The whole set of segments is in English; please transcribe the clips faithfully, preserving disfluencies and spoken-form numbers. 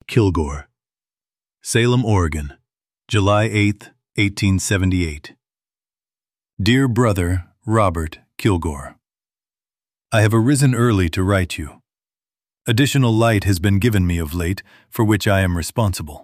Kilgore. Salem, Oregon, July eighth, eighteen seventy-eight. Dear Brother Robert Kilgore, I have arisen early to write you. Additional light has been given me of late, for which I am responsible.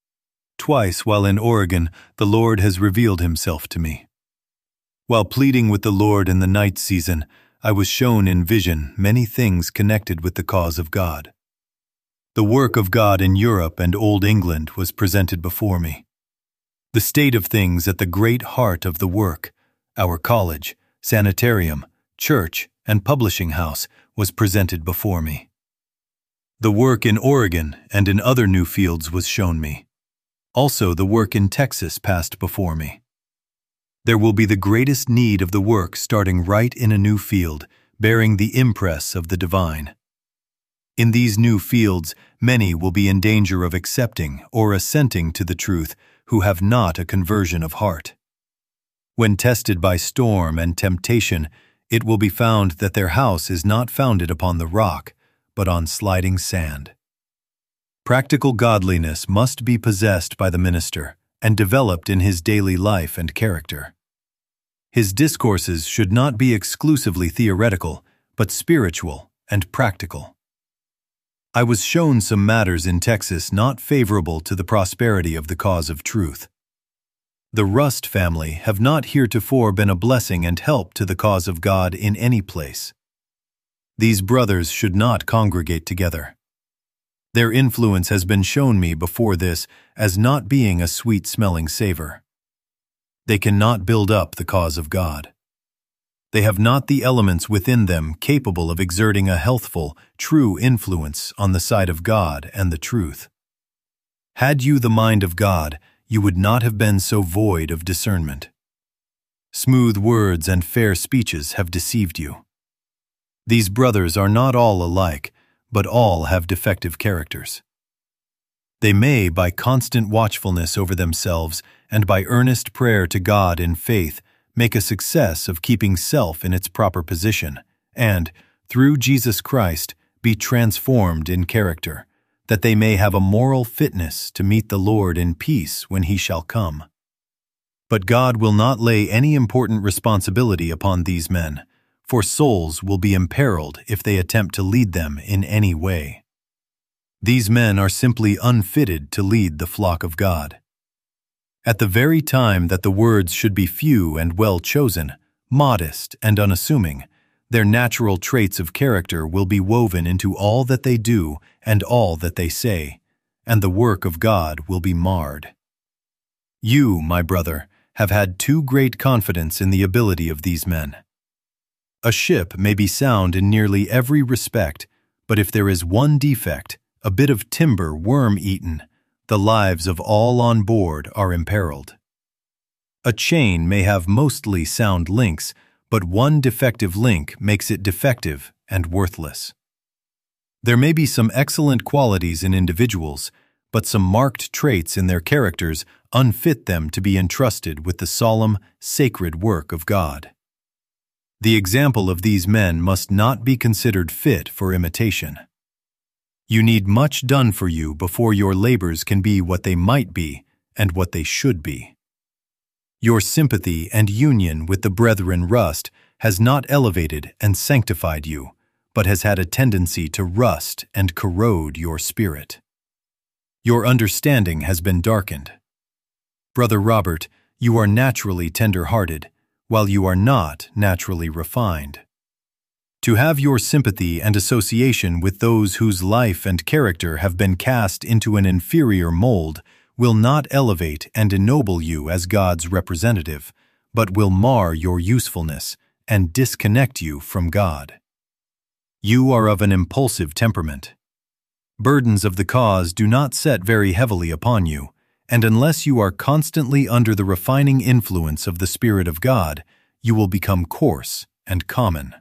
Twice while in Oregon, the Lord has revealed himself to me. While pleading with the Lord in the night season, I was shown in vision many things connected with the cause of God. The work of God in Europe and Old England was presented before me. The state of things at the great heart of the work, our college, sanitarium, church, and publishing house, was presented before me. The work in Oregon and in other new fields was shown me. Also the work in Texas passed before me. There will be the greatest need of the work starting right in a new field, bearing the impress of the divine. In these new fields, many will be in danger of accepting or assenting to the truth who have not a conversion of heart. When tested by storm and temptation, it will be found that their house is not founded upon the rock, but on sliding sand. Practical godliness must be possessed by the minister and developed in his daily life and character. His discourses should not be exclusively theoretical, but spiritual and practical. I was shown some matters in Texas not favorable to the prosperity of the cause of truth. The Rust family have not heretofore been a blessing and help to the cause of God in any place. These brothers should not congregate together. Their influence has been shown me before this as not being a sweet-smelling savor. They cannot build up the cause of God. They have not the elements within them capable of exerting a healthful, true influence on the side of God and the truth. Had you the mind of God, you would not have been so void of discernment. Smooth words and fair speeches have deceived you. These brothers are not all alike, but all have defective characters. They may, by constant watchfulness over themselves and by earnest prayer to God in faith, make a success of keeping self in its proper position, and, through Jesus Christ, be transformed in character, that they may have a moral fitness to meet the Lord in peace when he shall come. But God will not lay any important responsibility upon these men, for souls will be imperiled if they attempt to lead them in any way. These men are simply unfitted to lead the flock of God. At the very time that the words should be few and well chosen, modest and unassuming, their natural traits of character will be woven into all that they do and all that they say, and the work of God will be marred. You, my brother, have had too great confidence in the ability of these men. A ship may be sound in nearly every respect, but if there is one defect, a bit of timber worm-eaten, the lives of all on board are imperiled. A chain may have mostly sound links, but one defective link makes it defective and worthless. There may be some excellent qualities in individuals, but some marked traits in their characters unfit them to be entrusted with the solemn, sacred work of God. The example of these men must not be considered fit for imitation. You need much done for you before your labors can be what they might be and what they should be. Your sympathy and union with the brethren Rust has not elevated and sanctified you, but has had a tendency to rust and corrode your spirit. Your understanding has been darkened. Brother Robert, you are naturally tender-hearted, while you are not naturally refined. To have your sympathy and association with those whose life and character have been cast into an inferior mold will not elevate and ennoble you as God's representative, but will mar your usefulness and disconnect you from God. You are of an impulsive temperament. Burdens of the cause do not set very heavily upon you, and unless you are constantly under the refining influence of the Spirit of God, you will become coarse and common.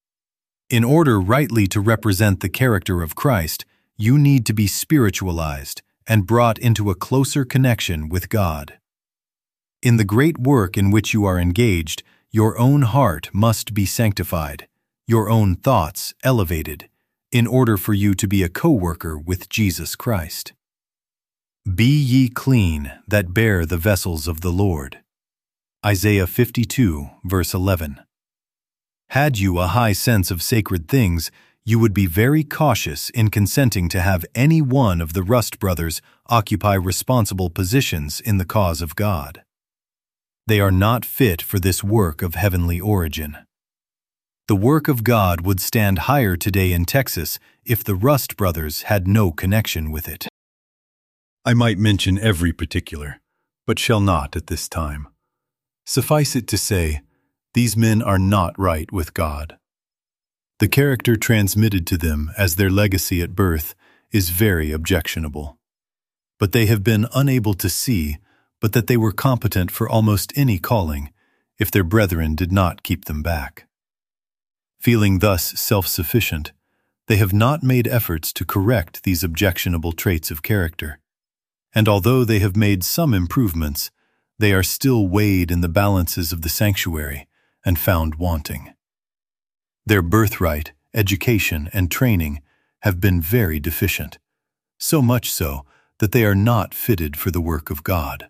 In order rightly to represent the character of Christ, you need to be spiritualized and brought into a closer connection with God. In the great work in which you are engaged, your own heart must be sanctified, your own thoughts elevated, in order for you to be a co-worker with Jesus Christ. Be ye clean that bear the vessels of the Lord. Isaiah fifty-two, verse eleven. Had you a high sense of sacred things, you would be very cautious in consenting to have any one of the Rust brothers occupy responsible positions in the cause of God. They are not fit for this work of heavenly origin. The work of God would stand higher today in Texas if the Rust brothers had no connection with it. I might mention every particular, but shall not at this time. Suffice it to say, these men are not right with God. The character transmitted to them as their legacy at birth is very objectionable. But they have been unable to see but that they were competent for almost any calling if their brethren did not keep them back. Feeling thus self-sufficient, they have not made efforts to correct these objectionable traits of character, and although they have made some improvements, they are still weighed in the balances of the sanctuary and found wanting. Their birthright, education, and training have been very deficient, so much so that they are not fitted for the work of God.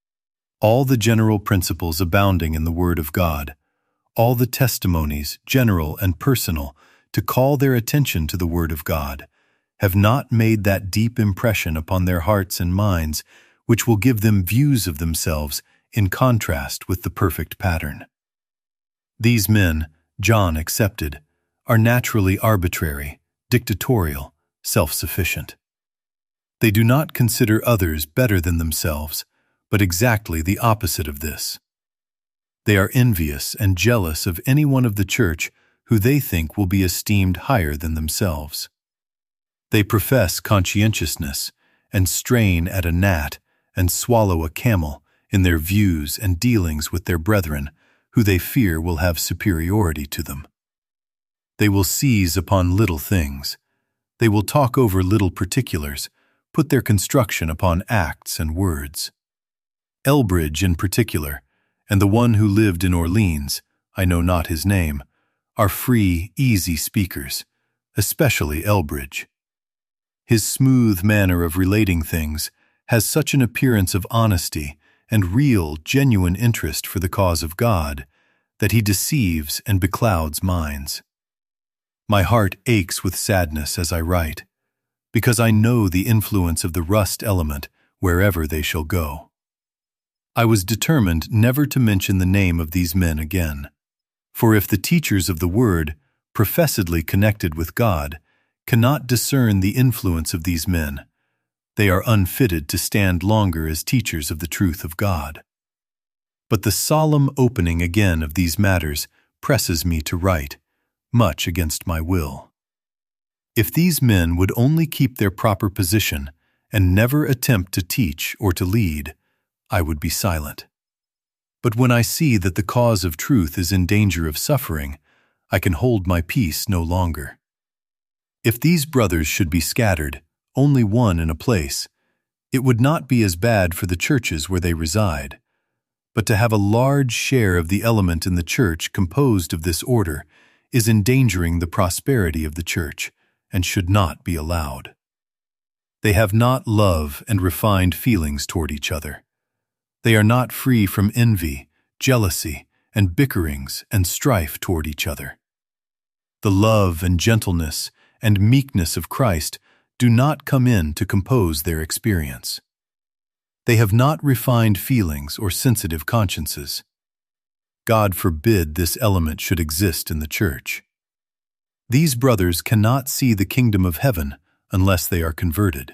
All the general principles abounding in the Word of God, all the testimonies, general and personal, to call their attention to the Word of God, have not made that deep impression upon their hearts and minds which will give them views of themselves in contrast with the perfect pattern. These men, John excepted, are naturally arbitrary, dictatorial, self-sufficient. They do not consider others better than themselves, but exactly the opposite of this. They are envious and jealous of anyone of the church who they think will be esteemed higher than themselves. They profess conscientiousness and strain at a gnat and swallow a camel in their views and dealings with their brethren who they fear will have superiority to them. They will seize upon little things. They will talk over little particulars, put their construction upon acts and words. Elbridge in particular, and the one who lived in Orleans, I know not his name, are free, easy speakers, especially Elbridge. His smooth manner of relating things has such an appearance of honesty and real, genuine interest for the cause of God that he deceives and beclouds minds. My heart aches with sadness as I write, because I know the influence of the Rust element wherever they shall go. I was determined never to mention the name of these men again, for if the teachers of the Word, professedly connected with God, cannot discern the influence of these men, they are unfitted to stand longer as teachers of the truth of God. But the solemn opening again of these matters presses me to write, much against my will. If these men would only keep their proper position and never attempt to teach or to lead, I would be silent. But when I see that the cause of truth is in danger of suffering, I can hold my peace no longer. If these brothers should be scattered, only one in a place, it would not be as bad for the churches where they reside. But to have a large share of the element in the church composed of this order is endangering the prosperity of the church, and should not be allowed. They have not love and refined feelings toward each other. They are not free from envy, jealousy, and bickerings and strife toward each other. The love and gentleness and meekness of Christ do not come in to compose their experience. They have not refined feelings or sensitive consciences. God forbid this element should exist in the church. These brothers cannot see the kingdom of heaven unless they are converted.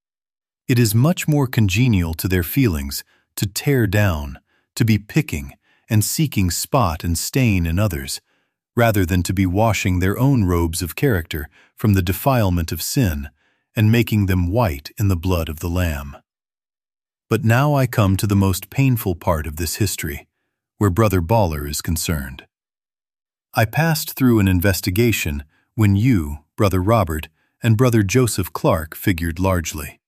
It is much more congenial to their feelings to tear down, to be picking and seeking spot and stain in others, rather than to be washing their own robes of character from the defilement of sin and making them white in the blood of the Lamb. But now I come to the most painful part of this history, where Brother Baller is concerned. I passed through an investigation when you, Brother Robert, and Brother Joseph Clark figured largely.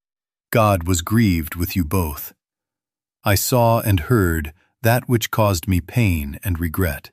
God was grieved with you both. I saw and heard that which caused me pain and regret.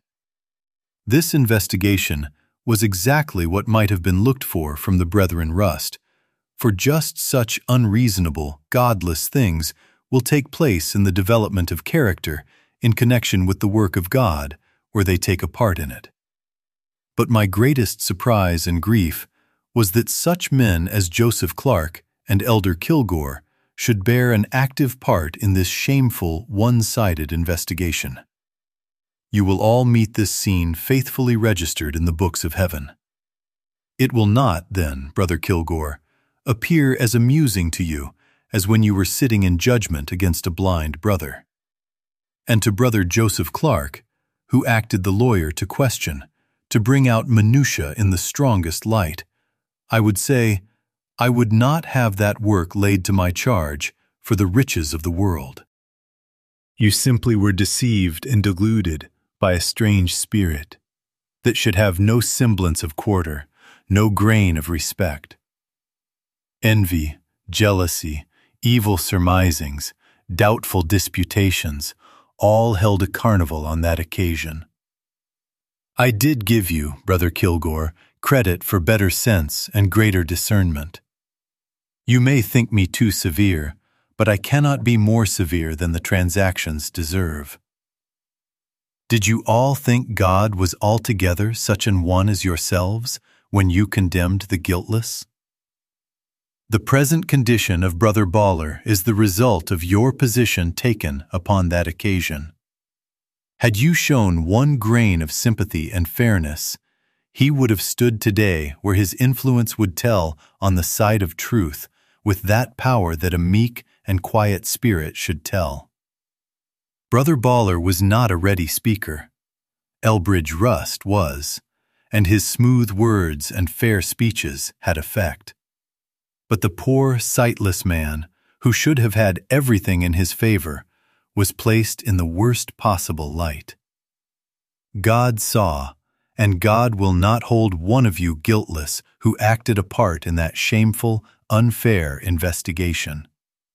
This investigation was exactly what might have been looked for from the Brethren Rust, for just such unreasonable, godless things will take place in the development of character in connection with the work of God, where they take a part in it. But my greatest surprise and grief was that such men as Joseph Clark and Elder Kilgore should bear an active part in this shameful, one-sided investigation. You will all meet this scene faithfully registered in the books of heaven. It will not, then, Brother Kilgore, appear as amusing to you as when you were sitting in judgment against a blind brother. And to Brother Joseph Clark, who acted the lawyer to question, to bring out minutiae in the strongest light, I would say, I would not have that work laid to my charge for the riches of the world. You simply were deceived and deluded by a strange spirit that should have no semblance of quarter, no grain of respect. Envy, jealousy, evil surmisings, doubtful disputations, all held a carnival on that occasion. I did give you, Brother Kilgore, credit for better sense and greater discernment. You may think me too severe, but I cannot be more severe than the transactions deserve. Did you all think God was altogether such an one as yourselves when you condemned the guiltless? The present condition of Brother Baller is the result of your position taken upon that occasion. Had you shown one grain of sympathy and fairness, he would have stood today where his influence would tell on the side of truth with that power that a meek and quiet spirit should tell. Brother Baller was not a ready speaker. Elbridge Rust was, and his smooth words and fair speeches had effect. But the poor, sightless man, who should have had everything in his favor, was placed in the worst possible light. God saw, and God will not hold one of you guiltless who acted a part in that shameful, unfair investigation.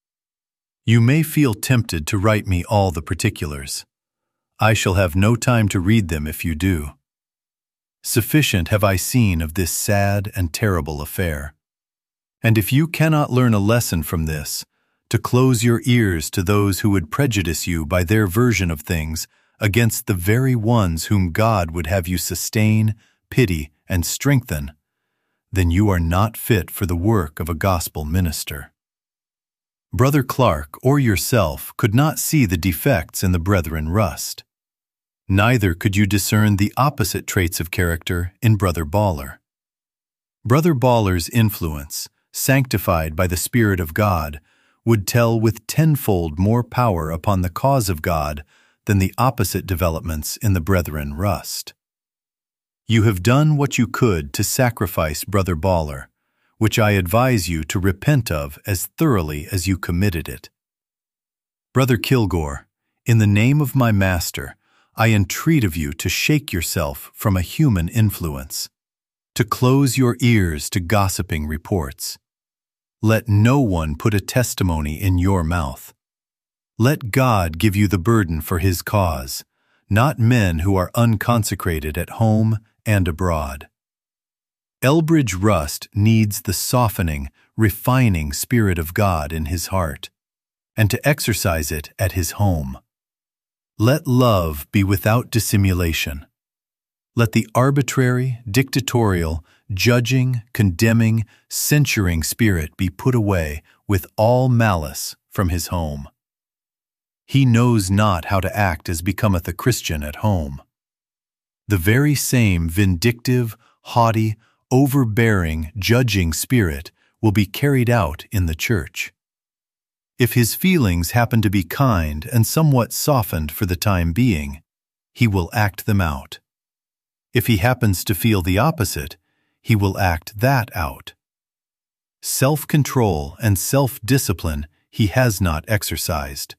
You may feel tempted to write me all the particulars. I shall have no time to read them if you do. Sufficient have I seen of this sad and terrible affair. And if you cannot learn a lesson from this, to close your ears to those who would prejudice you by their version of things against the very ones whom God would have you sustain, pity, and strengthen, then you are not fit for the work of a gospel minister. Brother Clark or yourself could not see the defects in the brethren Rust. Neither could you discern the opposite traits of character in Brother Baller. Brother Baller's influence, sanctified by the Spirit of God, would tell with tenfold more power upon the cause of God than the opposite developments in the brethren Rust. You have done what you could to sacrifice Brother Baller, which I advise you to repent of as thoroughly as you committed it. Brother Kilgore, in the name of my Master, I entreat of you to shake yourself from a human influence, to close your ears to gossiping reports. Let no one put a testimony in your mouth. Let God give you the burden for His cause, not men who are unconsecrated at home and abroad. Elbridge Rust needs the softening, refining Spirit of God in his heart, and to exercise it at his home. Let love be without dissimulation. Let the arbitrary, dictatorial, judging, condemning, censuring spirit be put away with all malice from his home. He knows not how to act as becometh a Christian at home. The very same vindictive, haughty, overbearing, judging spirit will be carried out in the church. If his feelings happen to be kind and somewhat softened for the time being, he will act them out. If he happens to feel the opposite, he will act that out. Self-control and self-discipline he has not exercised.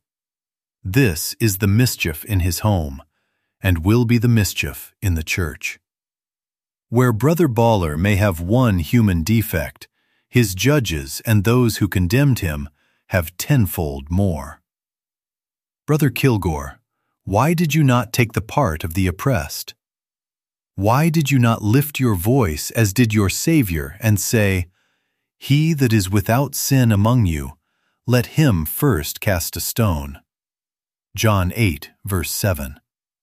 This is the mischief in his home, and will be the mischief in the church. Where Brother Baller may have one human defect, his judges and those who condemned him have tenfold more. Brother Kilgore, why did you not take the part of the oppressed? Why did you not lift your voice as did your Savior and say, He that is without sin among you, let him first cast a stone. John eight, verse seven.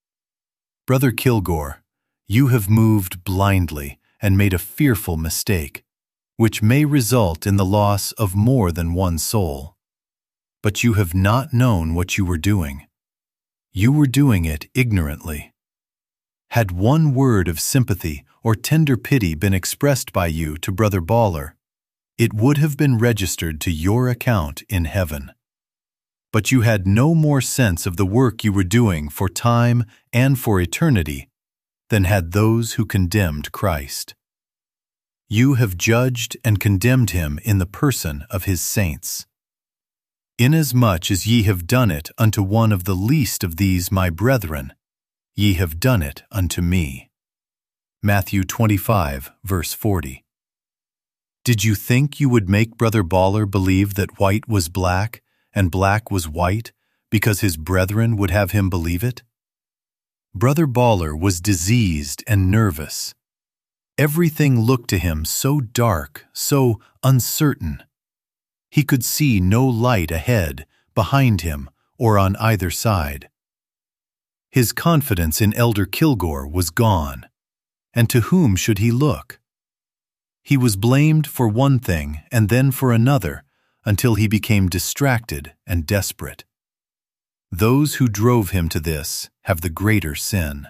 Brother Kilgore, you have moved blindly and made a fearful mistake, which may result in the loss of more than one soul. But you have not known what you were doing. You were doing it ignorantly. Had one word of sympathy or tender pity been expressed by you to Brother Baller, it would have been registered to your account in heaven. But you had no more sense of the work you were doing for time and for eternity than had those who condemned Christ. You have judged and condemned him in the person of his saints. Inasmuch as ye have done it unto one of the least of these my brethren, ye have done it unto me. Matthew twenty-five, verse forty. Did you think you would make Brother Baller believe that white was black and black was white because his brethren would have him believe it? Brother Baller was diseased and nervous. Everything looked to him so dark, so uncertain. He could see no light ahead, behind him, or on either side. His confidence in Elder Kilgore was gone, and to whom should he look? He was blamed for one thing and then for another until he became distracted and desperate. Those who drove him to this have the greater sin.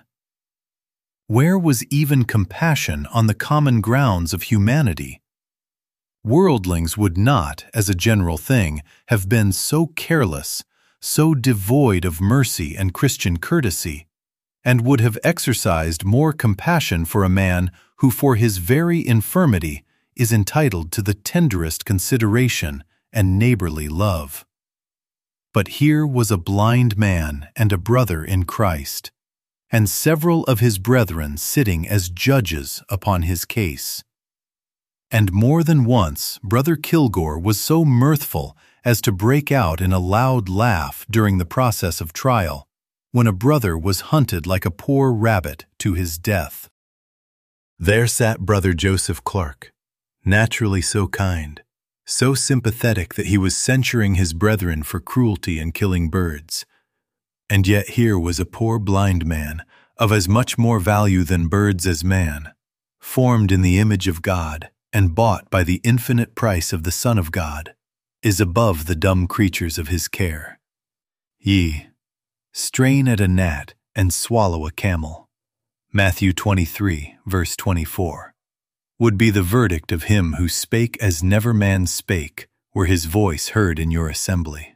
Where was even compassion on the common grounds of humanity? Worldlings would not, as a general thing, have been so careless, so devoid of mercy and Christian courtesy, and would have exercised more compassion for a man who for his very infirmity is entitled to the tenderest consideration and neighborly love. But here was a blind man and a brother in Christ, and several of his brethren sitting as judges upon his case. And more than once Brother Kilgore was so mirthful as to break out in a loud laugh during the process of trial, when a brother was hunted like a poor rabbit to his death. There sat Brother Joseph Clark, naturally so kind, so sympathetic that he was censuring his brethren for cruelty in killing birds. And yet here was a poor blind man, of as much more value than birds as man, formed in the image of God, and bought by the infinite price of the Son of God, is above the dumb creatures of his care. Ye, strain at a gnat and swallow a camel. Matthew twenty-three, verse twenty-four, would be the verdict of him who spake as never man spake, were his voice heard in your assembly.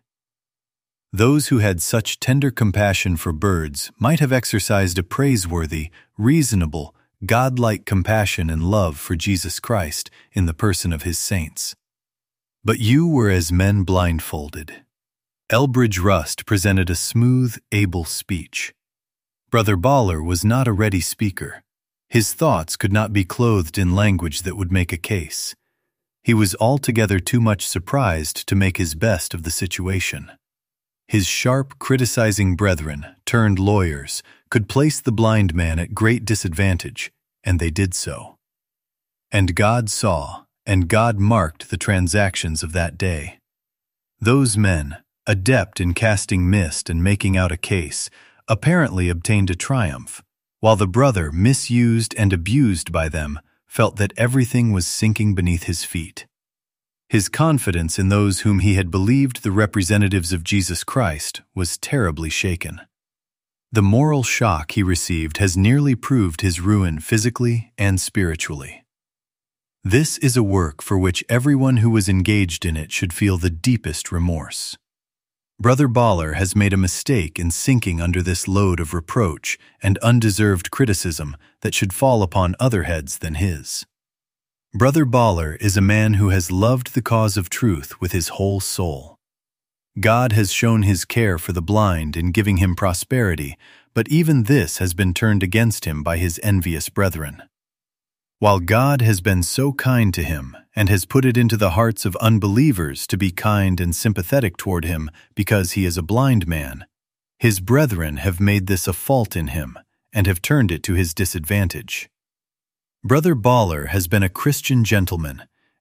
Those who had such tender compassion for birds might have exercised a praiseworthy, reasonable, God-like compassion and love for Jesus Christ in the person of his saints. But you were as men blindfolded. Elbridge Rust presented a smooth, able speech. Brother Baller was not a ready speaker. His thoughts could not be clothed in language that would make a case. He was altogether too much surprised to make his best of the situation. His sharp, criticizing brethren, turned lawyers, could place the blind man at great disadvantage, and they did so. And God saw, and God marked the transactions of that day. Those men, adept in casting mist and making out a case, apparently obtained a triumph, while the brother, misused and abused by them, felt that everything was sinking beneath his feet. His confidence in those whom he had believed the representatives of Jesus Christ was terribly shaken. The moral shock he received has nearly proved his ruin physically and spiritually. This is a work for which everyone who was engaged in it should feel the deepest remorse. Brother Baller has made a mistake in sinking under this load of reproach and undeserved criticism that should fall upon other heads than his. Brother Baller is a man who has loved the cause of truth with his whole soul. God has shown his care for the blind in giving him prosperity, but even this has been turned against him by his envious brethren. While God has been so kind to him and has put it into the hearts of unbelievers to be kind and sympathetic toward him because he is a blind man, his brethren have made this a fault in him and have turned it to his disadvantage. Brother Baller has been a Christian gentleman,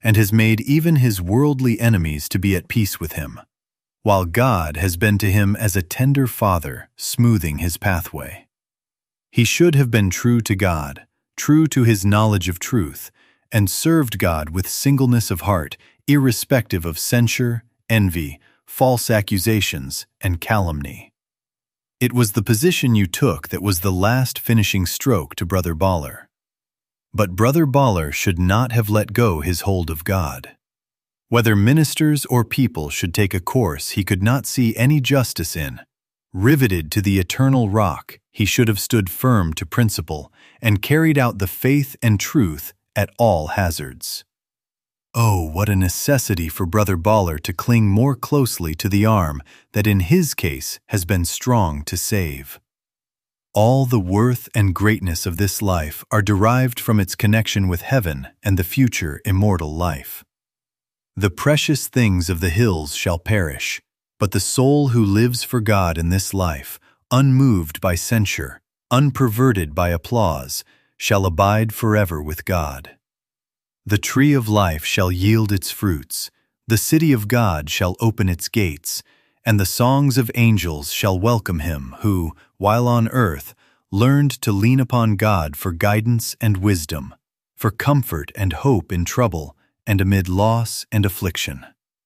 and has made even his worldly enemies to be at peace with him, while God has been to him as a tender father, smoothing his pathway. He should have been true to God, true to his knowledge of truth, and served God with singleness of heart, irrespective of censure, envy, false accusations, and calumny. It was the position you took that was the last finishing stroke to Brother Baller. But Brother Baller should not have let go his hold of God. Whether ministers or people should take a course he could not see any justice in, riveted to the eternal rock, he should have stood firm to principle and carried out the faith and truth at all hazards. Oh, what a necessity for Brother Baller to cling more closely to the arm that in his case has been strong to save. All the worth and greatness of this life are derived from its connection with heaven and the future immortal life. The precious things of the hills shall perish, but the soul who lives for God in this life, unmoved by censure, unperverted by applause, shall abide forever with God. The tree of life shall yield its fruits, the city of God shall open its gates, and the songs of angels shall welcome him who, while on earth, learned to lean upon God for guidance and wisdom, for comfort and hope in trouble, and amid loss and affliction.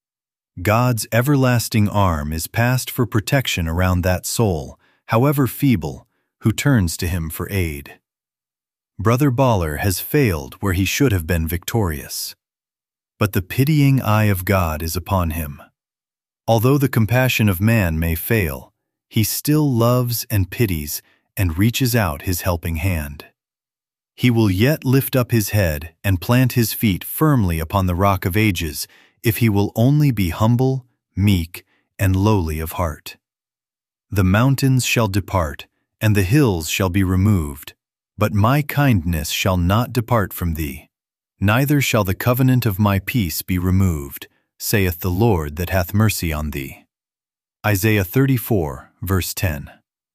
God's everlasting arm is passed for protection around that soul, however feeble, who turns to him for aid. Brother Baller has failed where he should have been victorious. But the pitying eye of God is upon him. Although the compassion of man may fail, he still loves and pities and reaches out his helping hand. He will yet lift up his head and plant his feet firmly upon the rock of ages if he will only be humble, meek, and lowly of heart. The mountains shall depart, and the hills shall be removed, but my kindness shall not depart from thee, neither shall the covenant of my peace be removed, saith the Lord that hath mercy on thee. Isaiah thirty-four, verse ten.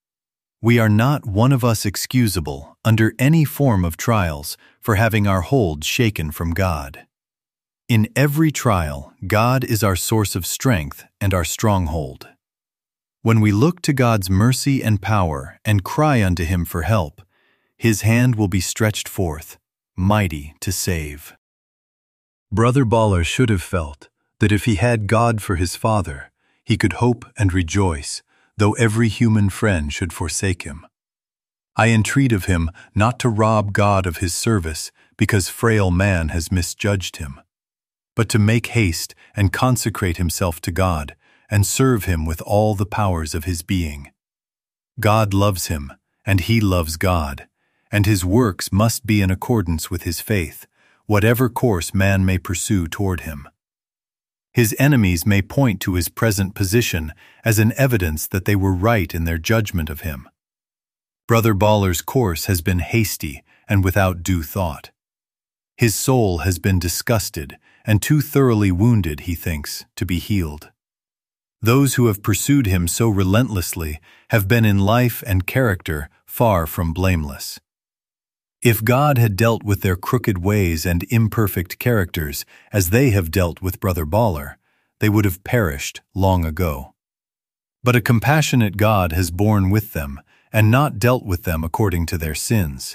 We are not one of us excusable, under any form of trials, for having our hold shaken from God. In every trial, God is our source of strength and our stronghold. When we look to God's mercy and power and cry unto him for help, his hand will be stretched forth, mighty to save. Brother Baller should have felt that if he had God for his father, he could hope and rejoice, though every human friend should forsake him. I entreat of him not to rob God of his service because frail man has misjudged him, but to make haste and consecrate himself to God and serve him with all the powers of his being. God loves him, and he loves God, and his works must be in accordance with his faith, whatever course man may pursue toward him. His enemies may point to his present position as an evidence that they were right in their judgment of him. Brother Baller's course has been hasty and without due thought. His soul has been disgusted and too thoroughly wounded, he thinks, to be healed. Those who have pursued him so relentlessly have been in life and character far from blameless. If God had dealt with their crooked ways and imperfect characters as they have dealt with Brother Baller, they would have perished long ago. But a compassionate God has borne with them and not dealt with them according to their sins.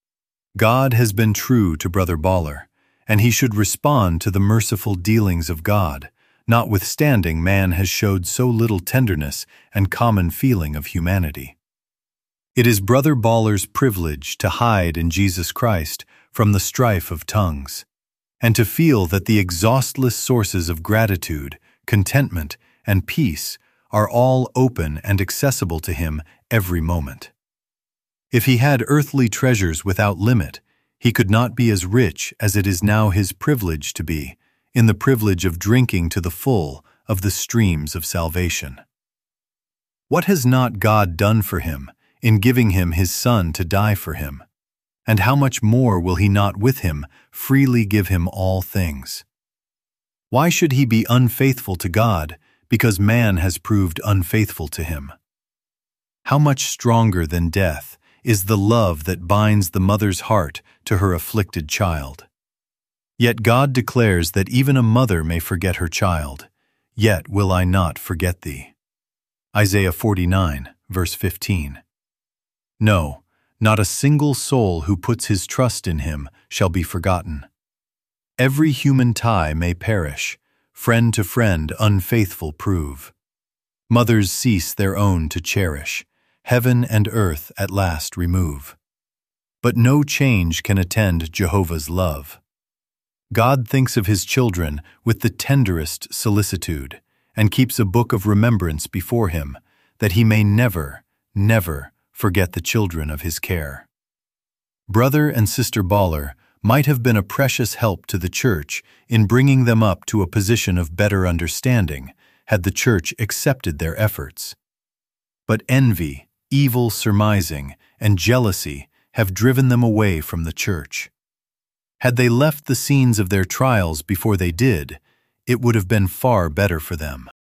God has been true to Brother Baller, and he should respond to the merciful dealings of God, notwithstanding man has showed so little tenderness and common feeling of humanity. It is Brother Baller's privilege to hide in Jesus Christ from the strife of tongues, and to feel that the exhaustless sources of gratitude, contentment, and peace are all open and accessible to him every moment. If he had earthly treasures without limit, he could not be as rich as it is now his privilege to be, in the privilege of drinking to the full of the streams of salvation. What has not God done for him in giving him his Son to die for him? And how much more will he not with him freely give him all things? Why should he be unfaithful to God because man has proved unfaithful to him? How much stronger than death is the love that binds the mother's heart to her afflicted child? Yet God declares that even a mother may forget her child, yet will I not forget thee. Isaiah forty-nine, verse fifteen. No, not a single soul who puts his trust in him shall be forgotten. Every human tie may perish, friend to friend unfaithful prove. Mothers cease their own to cherish, heaven and earth at last remove. But no change can attend Jehovah's love. God thinks of his children with the tenderest solicitude, and keeps a book of remembrance before him, that he may never, never forget the children of his care. Brother and Sister Baller might have been a precious help to the church in bringing them up to a position of better understanding, had the church accepted their efforts. But envy, evil surmising, and jealousy have driven them away from the church. Had they left the scenes of their trials before they did, it would have been far better for them.